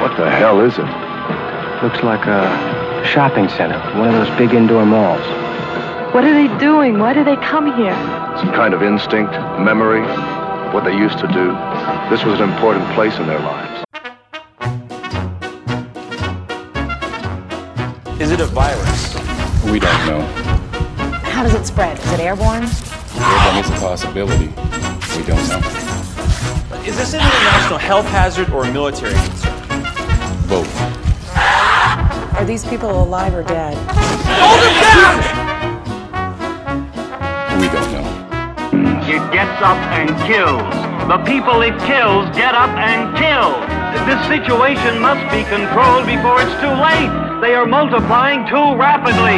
What the hell is it? Looks like a shopping center, one of those big indoor malls. What are they doing? Why do they come here? Some kind of instinct, memory, what they used to do. This was an important place in their lives. Is it a virus? We don't know. How does it spread? Is it airborne? Airborne is a possibility. We don't know. Is this an international health hazard or a military concern? Both. Are these people alive or dead? Hold them down! We don't know. It gets up and kills. The people it kills get up and kill. This situation must be controlled before it's too late. They are multiplying too rapidly.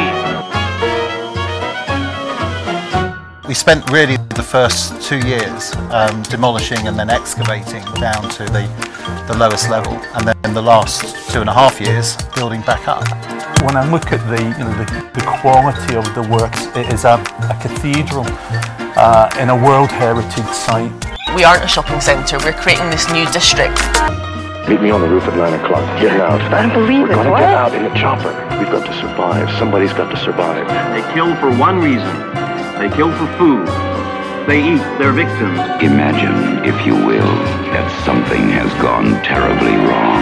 We spent really the first 2 years demolishing and then excavating down to the lowest level, and then the last 2.5 years building back up. When I look at the quality of the works, it is a cathedral in a World Heritage Site. We aren't a shopping centre, we're creating this new district. Meet me on the roof at 9 o'clock. Getting out. I don't believe it. We're gonna What? get out in the chopper. We've got to survive. Somebody's got to survive. They kill for one reason. They kill for food. They eat their victims. Imagine, if you will, that something has gone terribly wrong.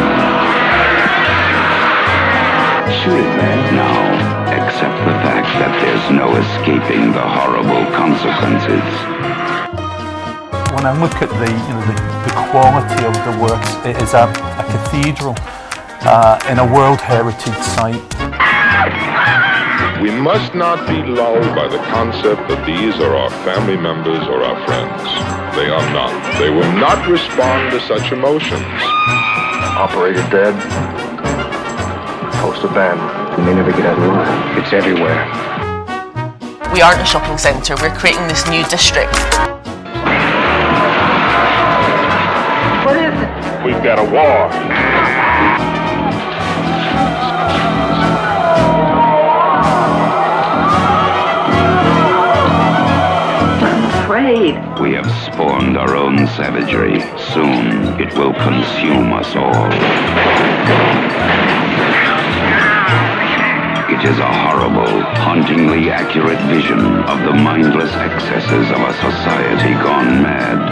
Shoot it, man. Now, accept the fact that there's no escaping the horrible consequences. When I look at the quality of the works, it is a cathedral in a World Heritage Site. We must not be lulled by the concept that these are our family members or our friends. They are not. They will not respond to such emotions. Operator dead. Post abandoned. We may never get out alive. It's everywhere. We aren't a shopping centre, we're creating this new district. What is it? We've got a war. We have spawned our own savagery. Soon it will consume us all. It is a horrible, hauntingly accurate vision of the mindless excesses of a society gone mad.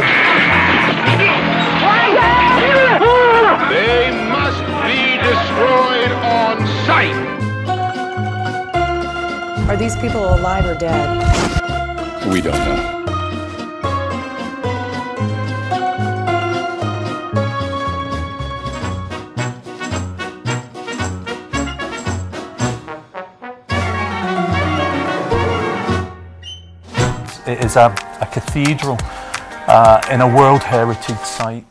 They must be destroyed on sight. Are these people alive or dead? We don't know. It is a cathedral in a World Heritage Site.